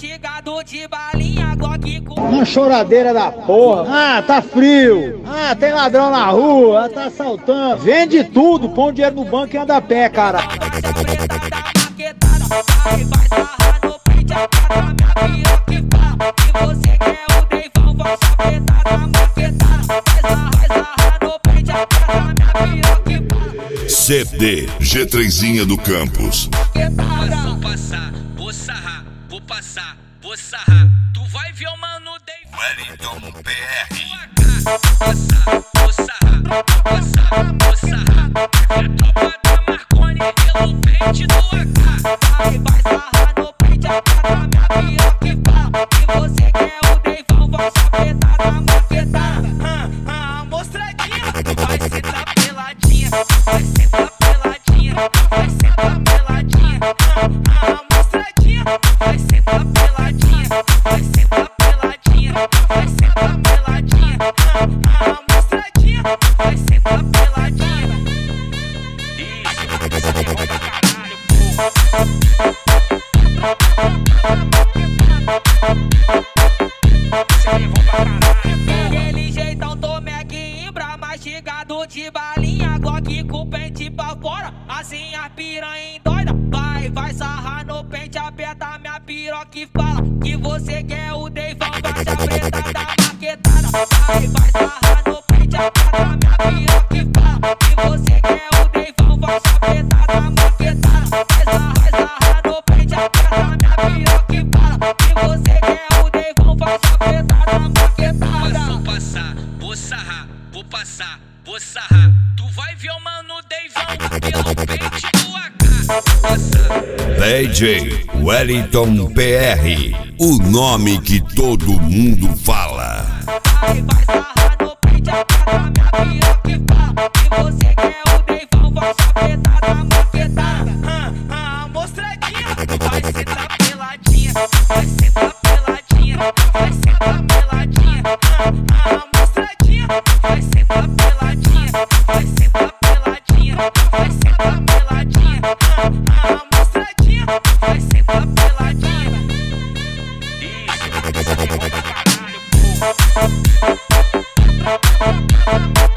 mastigado de balinha, Glock com... Uma choradeira da porra. Ah, tá frio. Ah, tem ladrão na rua. Ah, tá assaltando. Vende tudo, põe o dinheiro no banco e anda a pé, cara. Faixa preta da maquetada, vai sarrar no peito, aperta minha piroca e fala que você quer o Deivão. Faixa preta da maquetada, vai sarrar no peito, aperta minha piroca e fala. CD G3zinha do Campos. Vou passar, vou sarrar, vou passar, vou sarrar. Tu vai ver o mano Deivão. Wellington PR. Vou passar, vou sarrar, vou passar, vou sarrar. É tropa da Marconi pelo pente do AK. Vai sarrar no pente, aperta minha piroca e fala que você quer o Deivão. Faixa preta da maquetada, mostradinha. Vai sentar peladinha, vai sentar peladinha, vai sentar peladinha, mostradinha. Vai sentar peladinha, vai sentar peladinha, vai sentar peladinha, mostradinha. Vai sentar peladinha. Isso é bom pra caralho, porra. Isso é bom pra caralho. Aquele jeitão tomé que imbra, mastigado de balinha, Glock com pente pra fora, assim a piranha doida. Vai sarrar no pente, aperta minha piroca e fala que você quer o Deivão. Faixa preta da maquetada, vai sarrar no pente, aperta minha piroca e fala que você quer o Deivão. Faixa preta da maquetada, vai sarrar no pente, aperta minha piroca e fala que você quer o Deivão. Faixa preta da maquetada. Vou passar, vou sarrar, vou passar, vou sarrar. Tu vai ver o mano Deivão pelo pente do AK. DJ Wellington PR. O nome que todo mundo fala. Vai sarrar no pente, aperta minha piroca e fala que você quer o Deivão. Faixa preta da maquetada, mostradinha. Vai sentar peladinha, vai sentar peladinha, vai sentar peladinha, mostradinha. Vai sentar peladinha, vai sentar peladinha, vai sentar peladinha, mostradinha. Vai sentar peladinha. Isso é bom pra caralho, porra.